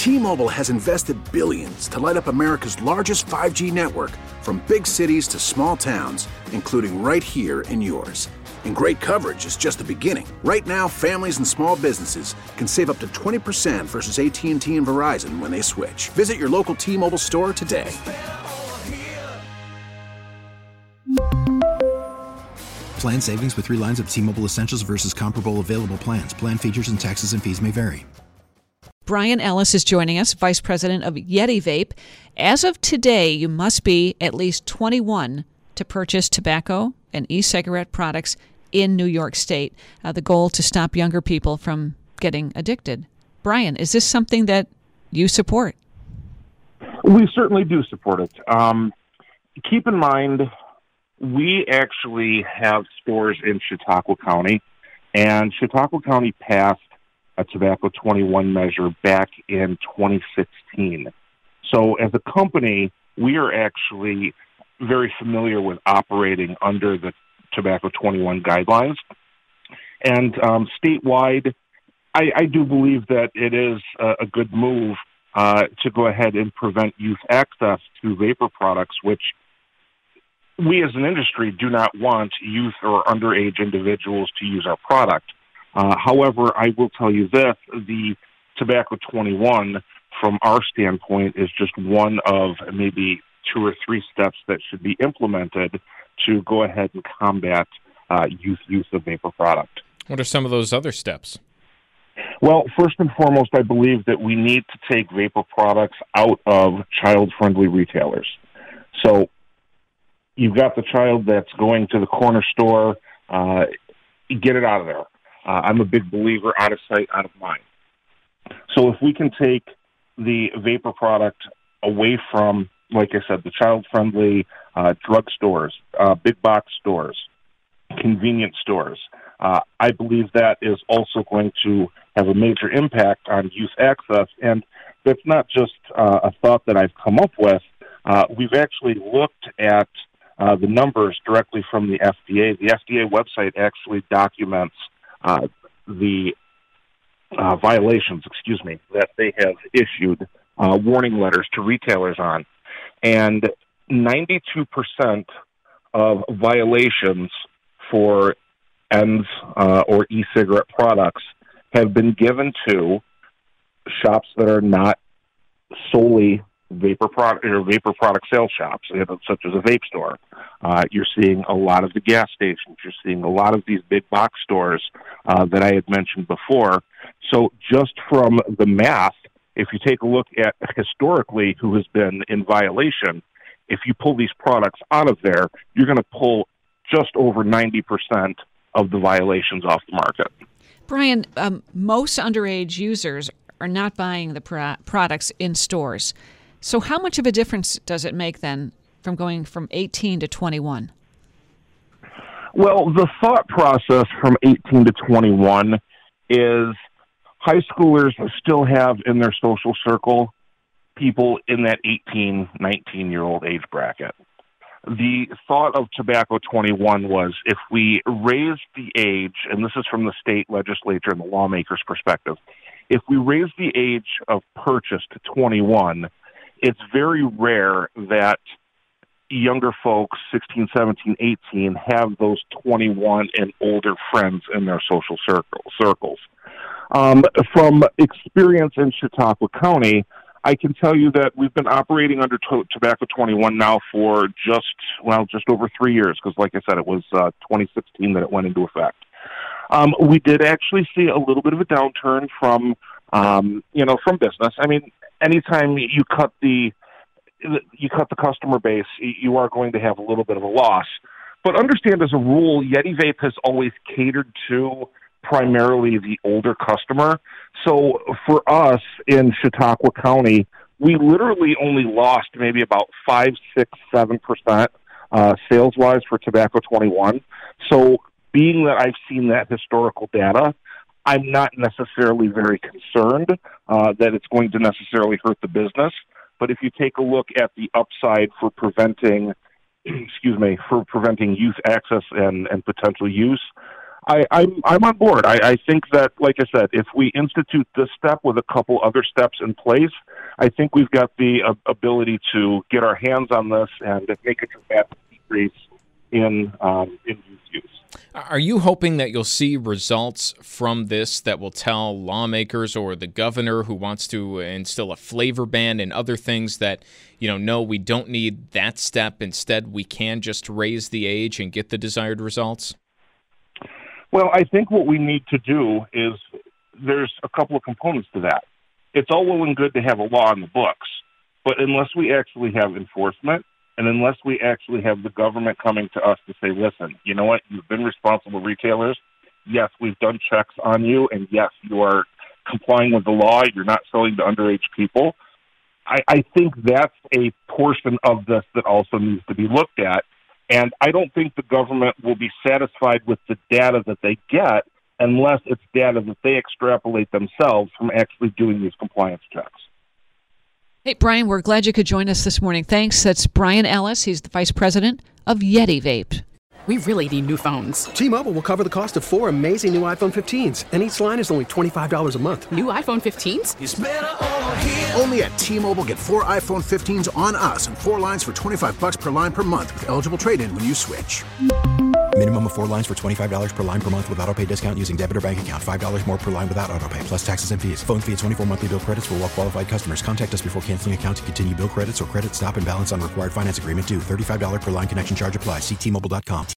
T-Mobile has invested billions to light up America's largest 5G network, from big cities to small towns, including right here in yours. And great coverage is just the beginning. Right now, families and small businesses can save up to 20% versus AT&T and Verizon when they switch. Visit your local T-Mobile store today. Plan savings with 3 lines of T-Mobile Essentials versus comparable available plans. Plan features and taxes and fees may vary. Brian Ellis is joining us, Vice President of Yeti Vape. As of today, you must be at least 21 to purchase tobacco and e-cigarette products in New York State. The goal to stop younger people from getting addicted. Brian, is this something that you support? We certainly do support it. Keep in mind, we actually have stores in Chautauqua County, and Chautauqua County passed a Tobacco 21 measure back in 2016. So as a company, we are actually very familiar with operating under the Tobacco 21 guidelines. And statewide, I do believe that it is a good move to go ahead and prevent youth access to vapor products, which we as an industry do not want youth or underage individuals to use our product. However, I will tell you this, the Tobacco 21, from our standpoint, is just one of maybe 2 or 3 steps that should be implemented to go ahead and combat youth use of vapor product. What are some of those other steps? Well, first and foremost, I believe that we need to take vapor products out of child-friendly retailers. So you've got the child that's going to the corner store, get it out of there. I'm a big believer, out of sight, out of mind. So if we can take the vapor product away from, like I said, the child-friendly drugstores, big box stores, convenience stores, I believe that is also going to have a major impact on youth access. And that's not just a thought that I've come up with. We've actually looked at the numbers directly from the FDA. The FDA website actually documents the violations, that they have issued warning letters to retailers on. And 92% of violations for ENDS or e-cigarette products have been given to shops that are not solely vapor product sales shops, such as a vape store. You're seeing a lot of the gas stations. You're seeing a lot of these big box stores that I had mentioned before. So just from the math, if you take a look at historically who has been in violation, if you pull these products out of there, you're going to pull just over 90% of the violations off the market. Brian, most underage users are not buying the products in stores. So how much of a difference does it make then from going from 18 to 21? Well, the thought process from 18 to 21 is high schoolers still have in their social circle people in that 18, 19-year-old age bracket. The thought of Tobacco 21 was if we raise the age, and this is from the state legislature and the lawmakers' perspective, if we raise the age of purchase to 21, it's very rare that younger folks, 16, 17, 18, have those 21 and older friends in their social circles. From experience in Chautauqua County, I can tell you that we've been operating under Tobacco 21 now for just over 3 years, because like I said, it was 2016 that it went into effect. We did actually see a little bit of a downturn from business. I mean, anytime you cut the customer base, you are going to have a little bit of a loss. But understand, as a rule, Yeti Vape has always catered to primarily the older customer. So for us in Chautauqua County, we literally only lost maybe about 5, 6, 7% sales-wise for Tobacco 21. So being that I've seen that historical data, I'm not necessarily very concerned that it's going to necessarily hurt the business. But if you take a look at the upside for preventing youth access and potential use, I'm on board. I think that, like I said, if we institute this step with a couple other steps in place, I think we've got the ability to get our hands on this and make a dramatic decrease in youth use. Are you hoping that you'll see results from this that will tell lawmakers or the governor who wants to instill a flavor ban and other things that, no, we don't need that step. Instead, we can just raise the age and get the desired results? Well, I think what we need to do is there's a couple of components to that. It's all well and good to have a law in the books, but unless we actually have enforcement and unless we actually have the government coming to us to say, listen, you know what, you've been responsible retailers. Yes, we've done checks on you, and yes, you are complying with the law. You're not selling to underage people. I think that's a portion of this that also needs to be looked at. And I don't think the government will be satisfied with the data that they get unless it's data that they extrapolate themselves from actually doing these compliance checks. Hey, Brian, we're glad you could join us this morning. Thanks. That's Brian Ellis. He's the vice president of Yeti Vape. We really need new phones. T-Mobile will cover the cost of 4 amazing new iPhone 15s, and each line is only $25 a month. New iPhone 15s? It's better over here. Only at T-Mobile, get 4 iPhone 15s on us and 4 lines for $25 per line per month with eligible trade-in when you switch. Minimum of 4 lines for $25 per line per month with autopay discount using debit or bank account. $5 more per line without autopay, plus taxes and fees. Phone fee at 24 monthly bill credits for well-qualified customers. Contact us before canceling account to continue bill credits or credit stop and balance on required finance agreement due. $35 per line connection charge applies. See T-Mobile.com.